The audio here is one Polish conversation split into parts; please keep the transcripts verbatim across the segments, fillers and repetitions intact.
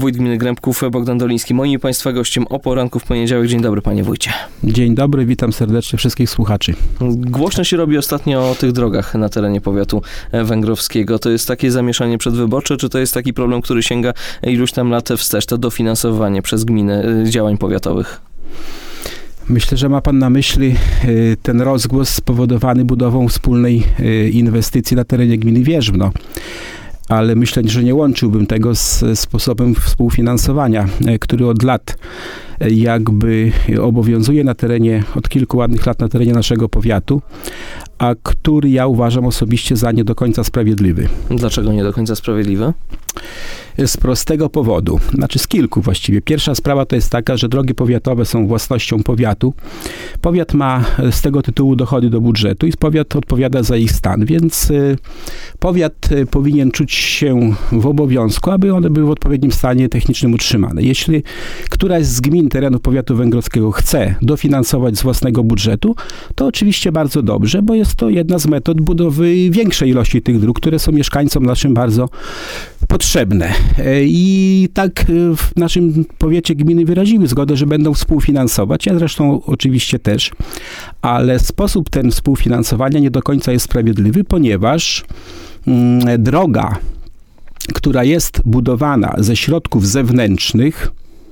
Wójt gminy Grębków Bogdan Doliński. Moim i Państwa gościem o poranku w poniedziałek. Dzień dobry, panie wójcie. Dzień dobry, witam serdecznie wszystkich słuchaczy. Głośno się robi ostatnio o tych drogach na terenie powiatu węgrowskiego. To jest takie zamieszanie przedwyborcze, czy to jest taki problem, który sięga iluś tam lat wstecz, to dofinansowanie przez gminy działań powiatowych? Myślę, że ma pan na myśli ten rozgłos spowodowany budową wspólnej inwestycji na terenie gminy Wierzbno. Ale myślę, że nie łączyłbym tego z sposobem współfinansowania, który od lat jakby obowiązuje na terenie, od kilku ładnych lat na terenie naszego powiatu, a który ja uważam osobiście za nie do końca sprawiedliwy. Dlaczego nie do końca sprawiedliwy? Z prostego powodu, znaczy z kilku właściwie. Pierwsza sprawa to jest taka, że drogi powiatowe są własnością powiatu. Powiat ma z tego tytułu dochody do budżetu i powiat odpowiada za ich stan, więc y, powiat y, powinien czuć się w obowiązku, aby one były w odpowiednim stanie technicznym utrzymane. Jeśli któraś z gmin terenu powiatu węgrowskiego chce dofinansować z własnego budżetu, to oczywiście bardzo dobrze, bo jest to jedna z metod budowy większej ilości tych dróg, które są mieszkańcom naszym bardzo potrzebne. I tak w naszym powiecie gminy wyraziły zgodę, że będą współfinansować. Ja zresztą oczywiście też. Ale sposób ten współfinansowania nie do końca jest sprawiedliwy, ponieważ mm, droga, która jest budowana ze środków zewnętrznych,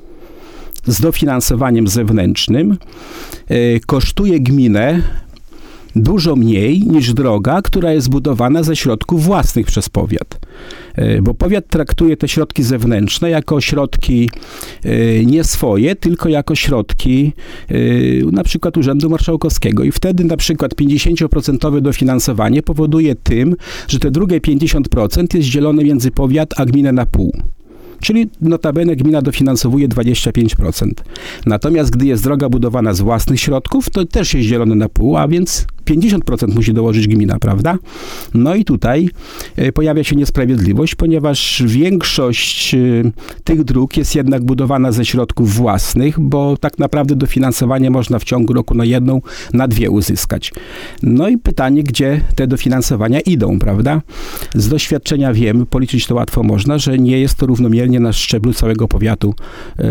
z dofinansowaniem zewnętrznym, y, kosztuje gminę dużo mniej niż droga, która jest budowana ze środków własnych przez powiat. Bo powiat traktuje te środki zewnętrzne jako środki nie swoje, tylko jako środki na przykład Urzędu Marszałkowskiego. I wtedy na przykład pięćdziesięcioprocentowe dofinansowanie powoduje tym, że te drugie pięćdziesiąt procent jest dzielone między powiat a gminę na pół. Czyli notabene gmina dofinansowuje dwadzieścia pięć procent. Natomiast gdy jest droga budowana z własnych środków, to też jest dzielone na pół, a więc pięćdziesiąt procent musi dołożyć gmina, prawda? No i tutaj pojawia się niesprawiedliwość, ponieważ większość tych dróg jest jednak budowana ze środków własnych, bo tak naprawdę dofinansowanie można w ciągu roku na jedną, na dwie uzyskać. No i pytanie, gdzie te dofinansowania idą, prawda? Z doświadczenia wiem, policzyć to łatwo można, że nie jest to równomiernie na szczeblu całego powiatu yy,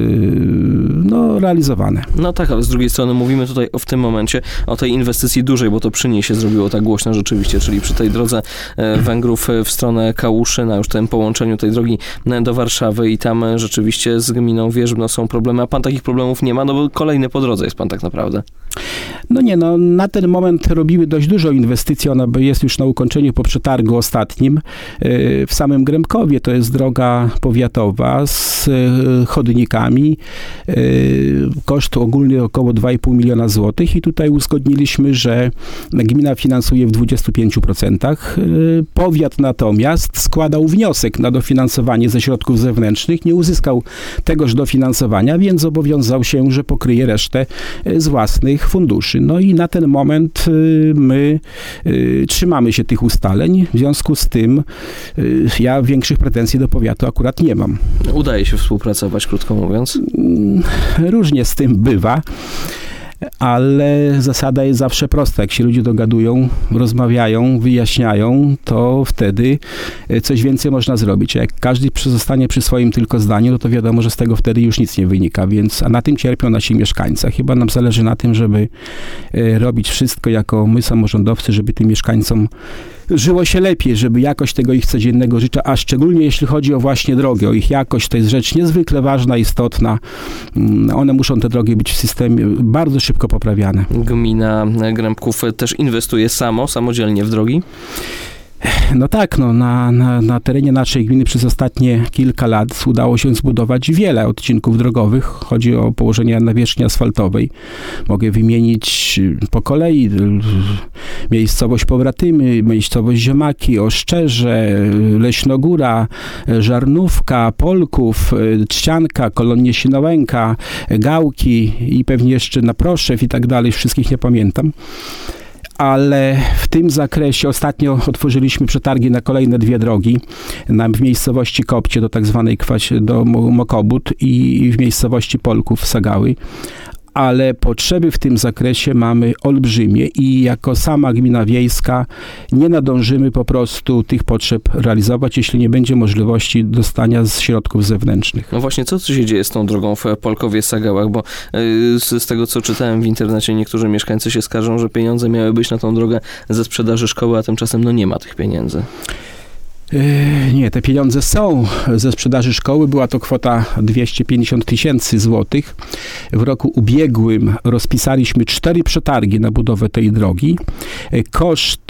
no, realizowane. No tak, ale z drugiej strony mówimy tutaj o, w tym momencie o tej inwestycji dużej, bo to przy niej się zrobiło tak głośno rzeczywiście, czyli przy tej drodze Węgrów w stronę Kałuszy, na już tym połączeniu tej drogi do Warszawy i tam rzeczywiście z gminą Wierzbno są problemy, a pan takich problemów nie ma, no bo kolejny po drodze jest pan tak naprawdę. No nie, no na ten moment robimy dość dużo inwestycji, ona jest już na ukończeniu po przetargu ostatnim. W samym Grębkowie to jest droga powiatowa z chodnikami. Koszt ogólny około dwa i pół miliona złotych i tutaj uzgodniliśmy, że gmina finansuje w dwudziestu pięciu procentach. Powiat natomiast składał wniosek na dofinansowanie ze środków zewnętrznych, nie uzyskał tegoż dofinansowania, więc zobowiązał się, że pokryje resztę z własnych funduszy. No i na ten moment my trzymamy się tych ustaleń, w związku z tym ja większych pretensji do powiatu akurat nie mam. Udaje się współpracować, krótko mówiąc? Różnie z tym bywa. Ale zasada jest zawsze prosta. Jak się ludzie dogadują, rozmawiają, wyjaśniają, to wtedy coś więcej można zrobić. A jak każdy zostanie przy swoim tylko zdaniu, no to wiadomo, że z tego wtedy już nic nie wynika. Więc, a na tym cierpią nasi mieszkańcy. Chyba nam zależy na tym, żeby robić wszystko jako my samorządowcy, żeby tym mieszkańcom żyło się lepiej, żeby jakość tego ich codziennego życia, a szczególnie jeśli chodzi o właśnie drogi, o ich jakość, to jest rzecz niezwykle ważna, istotna. One muszą, te drogi, być w systemie bardzo szybko poprawiane. Gmina Grębków też inwestuje samo, samodzielnie w drogi? No tak, no, na, na, na terenie naszej gminy przez ostatnie kilka lat udało się zbudować wiele odcinków drogowych. Chodzi o położenie nawierzchni asfaltowej. Mogę wymienić po kolei miejscowość Powratymy, miejscowość Ziemaki, Oszczerze, Leśnogóra, Żarnówka, Polków, Trzcianka, Kolonie Sinołęka, Gałki i pewnie jeszcze Naproszew i tak dalej. Wszystkich nie pamiętam. Ale w tym zakresie ostatnio otworzyliśmy przetargi na kolejne dwie drogi, na, w miejscowości Kopcie do tak zwanej Kwaś, do Mokobut i w miejscowości Polków Sagały. ale potrzeby w tym zakresie mamy olbrzymie i jako sama gmina wiejska nie nadążymy po prostu tych potrzeb realizować, jeśli nie będzie możliwości dostania z środków zewnętrznych. No właśnie, co się dzieje z tą drogą w Polkowie-Sagałach, bo z, z tego, co czytałem w internecie, niektórzy mieszkańcy się skarżą, że pieniądze miały być na tą drogę ze sprzedaży szkoły, a tymczasem no nie ma tych pieniędzy. Nie, te pieniądze są ze sprzedaży szkoły. Była to kwota dwieście pięćdziesiąt tysięcy złotych. W roku ubiegłym rozpisaliśmy cztery przetargi na budowę tej drogi. Koszt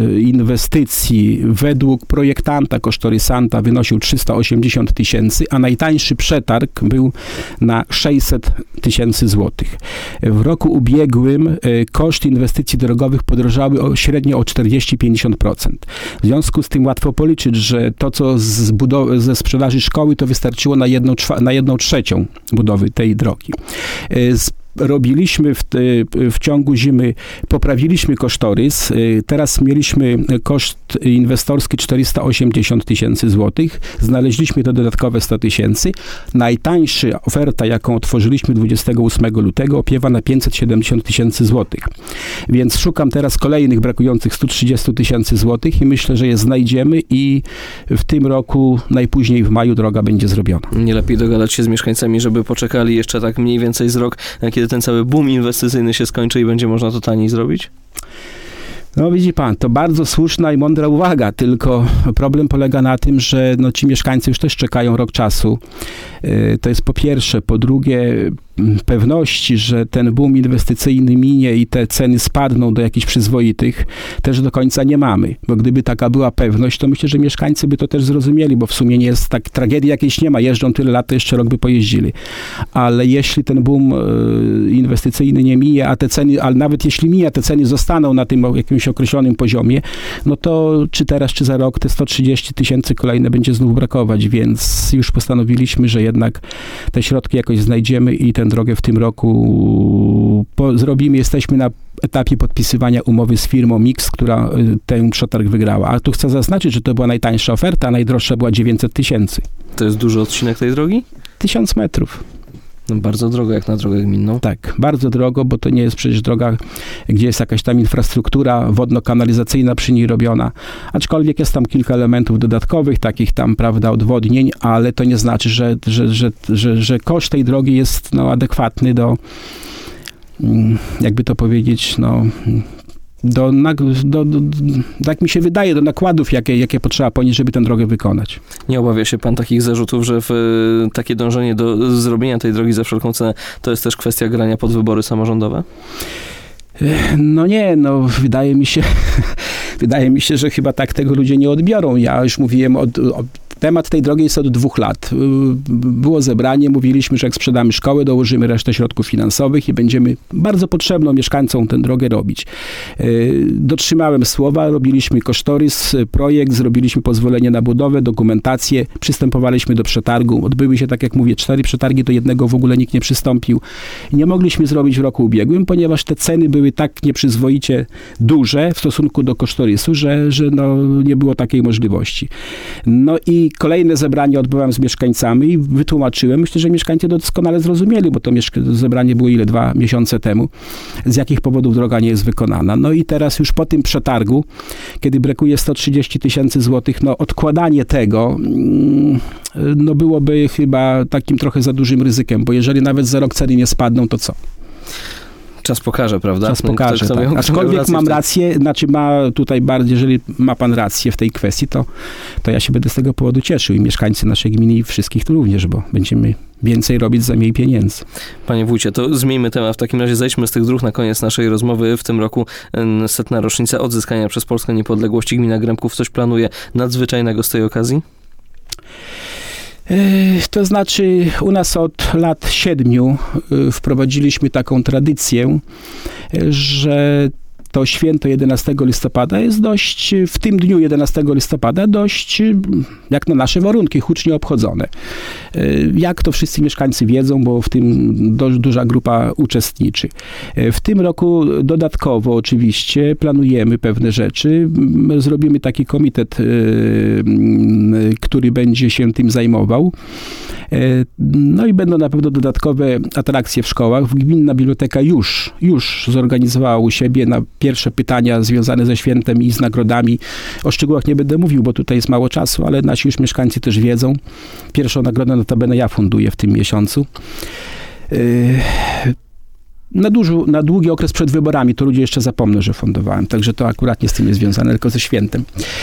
inwestycji według projektanta, kosztorysanta wynosił trzysta osiemdziesiąt tysięcy, a najtańszy przetarg był na sześćset tysięcy złotych. W roku ubiegłym koszt inwestycji drogowych podrożały o, średnio o czterdzieści do pięćdziesięciu procent. W związku z tym łatwo policzyć, że to, co z budowy, ze sprzedaży szkoły, to wystarczyło na jedną, na jedną trzecią budowy tej drogi. Z robiliśmy w, w ciągu zimy, poprawiliśmy kosztorys. Teraz mieliśmy koszt inwestorski czterysta osiemdziesiąt tysięcy złotych. Znaleźliśmy to dodatkowe sto tysięcy. Najtańsza oferta, jaką otworzyliśmy dwudziestego ósmego lutego, opiewa na pięćset siedemdziesiąt tysięcy złotych. Więc szukam teraz kolejnych brakujących sto trzydzieści tysięcy złotych i myślę, że je znajdziemy i w tym roku, najpóźniej w maju, droga będzie zrobiona. Nie lepiej dogadać się z mieszkańcami, żeby poczekali jeszcze tak mniej więcej z rok, kiedy ten cały boom inwestycyjny się skończy i będzie można to taniej zrobić? No widzi pan, to bardzo słuszna i mądra uwaga, tylko problem polega na tym, że no, ci mieszkańcy już też czekają rok czasu. Yy, to jest po pierwsze. Po drugie, pewności, że ten boom inwestycyjny minie i te ceny spadną do jakichś przyzwoitych, też do końca nie mamy. Bo gdyby taka była pewność, to myślę, że mieszkańcy by to też zrozumieli, bo w sumie nie jest tak, tragedii jakiejś nie ma. Jeżdżą tyle lat, to jeszcze rok by pojeździli. Ale jeśli ten boom yy, inwestycyjny nie minie, a te ceny, ale nawet jeśli mija, te ceny zostaną na tym jakimś określonym poziomie, no to czy teraz, czy za rok te sto trzydzieści tysięcy kolejne będzie znów brakować, więc już postanowiliśmy, że jednak te środki jakoś znajdziemy i tę drogę w tym roku po, zrobimy. Jesteśmy na etapie podpisywania umowy z firmą Mix, która ten przetarg wygrała. A tu chcę zaznaczyć, że to była najtańsza oferta, a najdroższa była dziewięćset tysięcy. To jest duży odcinek tej drogi? Tysiąc metrów. No bardzo drogo jak na drogę gminną. Tak, bardzo drogo, bo to nie jest przecież droga, gdzie jest jakaś tam infrastruktura wodno-kanalizacyjna przy niej robiona. Aczkolwiek jest tam kilka elementów dodatkowych, takich tam, prawda, odwodnień, ale to nie znaczy, że, że, że, że, że koszt tej drogi jest no, adekwatny do, jakby to powiedzieć, no... Do, do, do, tak mi się wydaje, do nakładów, jakie, jakie potrzeba ponieść, żeby tę drogę wykonać. Nie obawia się pan takich zarzutów, że w, takie dążenie do zrobienia tej drogi za wszelką cenę to jest też kwestia grania pod wybory samorządowe? No nie, no wydaje mi się, wydaje mi się, że chyba tak tego ludzie nie odbiorą. Ja już mówiłem o, o temat tej drogi jest od dwóch lat. Było zebranie, mówiliśmy, że jak sprzedamy szkołę, dołożymy resztę środków finansowych i będziemy bardzo potrzebną mieszkańcom tę drogę robić. Dotrzymałem słowa, robiliśmy kosztorys, projekt, zrobiliśmy pozwolenie na budowę, dokumentację, przystępowaliśmy do przetargu. Odbyły się, tak jak mówię, cztery przetargi, do jednego w ogóle nikt nie przystąpił. Nie mogliśmy zrobić w roku ubiegłym, ponieważ te ceny były tak nieprzyzwoicie duże w stosunku do kosztorysu, że, że no, nie było takiej możliwości. No i kolejne zebranie odbyłem z mieszkańcami i wytłumaczyłem. Myślę, że mieszkańcy doskonale zrozumieli, bo to mieszka- zebranie było ile? Dwa miesiące temu. Z jakich powodów droga nie jest wykonana. No i teraz już po tym przetargu, kiedy brakuje sto trzydzieści tysięcy złotych, no odkładanie tego no byłoby chyba takim trochę za dużym ryzykiem, bo jeżeli nawet za rok ceny nie spadną, to co? Czas pokaże, prawda? Czas pokaże, kto, kto tak. Miał, Aczkolwiek rację mam rację, znaczy ma tutaj bardziej, jeżeli ma pan rację w tej kwestii, to, to ja się będę z tego powodu cieszył i mieszkańcy naszej gminy i wszystkich tu również, bo będziemy więcej robić za mniej pieniędzy. Panie wójcie, to zmieńmy temat. W takim razie zejdźmy z tych dróg na koniec naszej rozmowy. W tym roku setna rocznica odzyskania przez Polskę niepodległości. Gmina Grębków coś planuje nadzwyczajnego z tej okazji? To znaczy, u nas od lat siedmiu wprowadziliśmy taką tradycję, że to święto jedenastego listopada jest dość, w tym dniu jedenastego listopada, dość, jak na nasze warunki, hucznie obchodzone. Jak to wszyscy mieszkańcy wiedzą, bo w tym dość duża grupa uczestniczy. W tym roku dodatkowo oczywiście planujemy pewne rzeczy. Zrobimy taki komitet, który będzie się tym zajmował. No i będą na pewno dodatkowe atrakcje w szkołach. Gminna biblioteka już, już zorganizowała u siebie na pierwsze pytania związane ze świętem i z nagrodami. O szczegółach nie będę mówił, bo tutaj jest mało czasu, ale nasi już mieszkańcy też wiedzą. Pierwszą nagrodę notabene ja funduję w tym miesiącu. Na, dużo, na długi okres przed wyborami, to ludzie jeszcze zapomną, że fundowałem, także to akurat nie z tym jest związane, tylko ze świętem.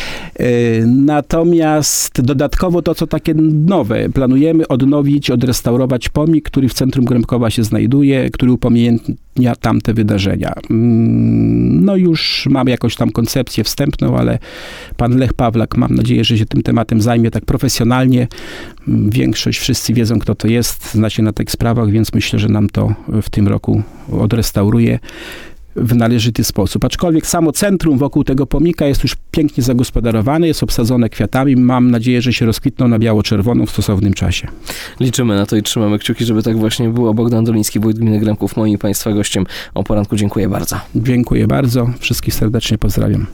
Natomiast dodatkowo to, co takie nowe, planujemy odnowić, odrestaurować pomnik, który w centrum Grębkowa się znajduje, który upamiętnia tamte wydarzenia. No już mamy jakąś tam koncepcję wstępną, ale pan Lech Pawlak, mam nadzieję, że się tym tematem zajmie tak profesjonalnie. Większość, wszyscy wiedzą, kto to jest, zna się na tych sprawach, więc myślę, że nam to w tym roku odrestauruje w należyty sposób. Aczkolwiek samo centrum wokół tego pomnika jest już pięknie zagospodarowane, jest obsadzone kwiatami. Mam nadzieję, że się rozkwitną na biało-czerwoną w stosownym czasie. Liczymy na to i trzymamy kciuki, żeby tak właśnie było. Bogdan Doliński, wójt gminy Grębków, moim i państwa gościem o poranku. Dziękuję bardzo. Dziękuję bardzo. Wszystkich serdecznie pozdrawiam.